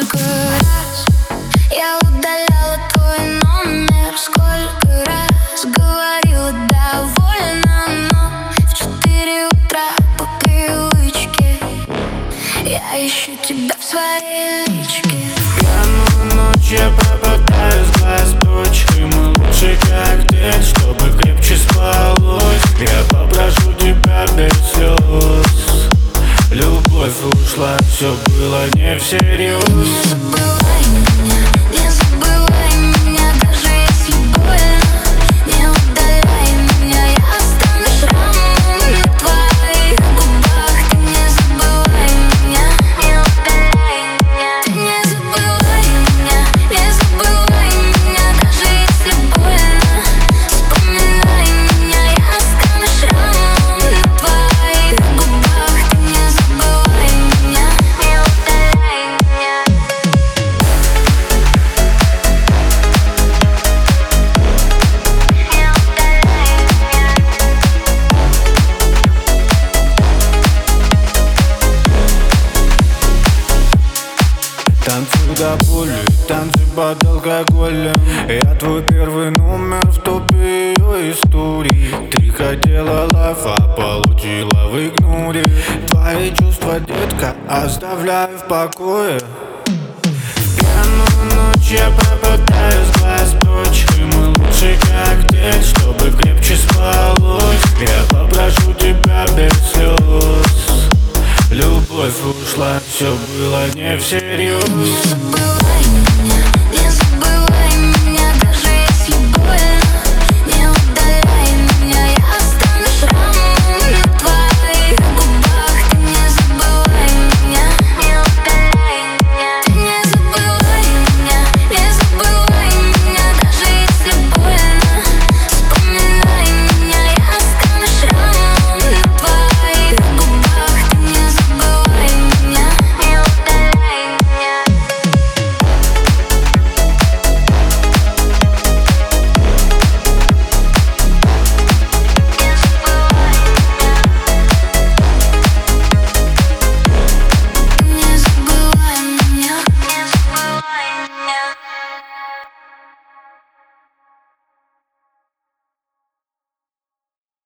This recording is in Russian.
Сколько раз я удаляла твой номер, сколько раз говорила довольно, но в 4 утра по привычке я ищу тебя в своей личке. В пьяную ночь я пропадаю с глаз прочь, и мы лучше коктейль, чтобы крепче спалось. Я попрошу тебя без слез. Любовь ушла, все было не всерьез. Не забывай меня, не забывай меня, даже если больно. Не удаляй меня, я останусь шрамом на твоих губах. Ты не забывай меня, не удаляй меня. Ты не забывай меня, не забывай меня, даже если больно. Вспоминай меня, я останусь шрамом на твоих губах. Ты не забывай меня, не удаляй меня. Танцуй до боли, танцуй под алкоголем. Я твой первый номер в топе ее истории. Ты хотела лайф, а получила в игноре. Твои чувства, детка, оставляю в покое. В пьяную ночь я пропадаю с глаз прочь, и мы лучше коктейль, чтобы крепче спалось. Я попрошу тебя без слез. Любовь ушла, все было не всерьез. Не забывай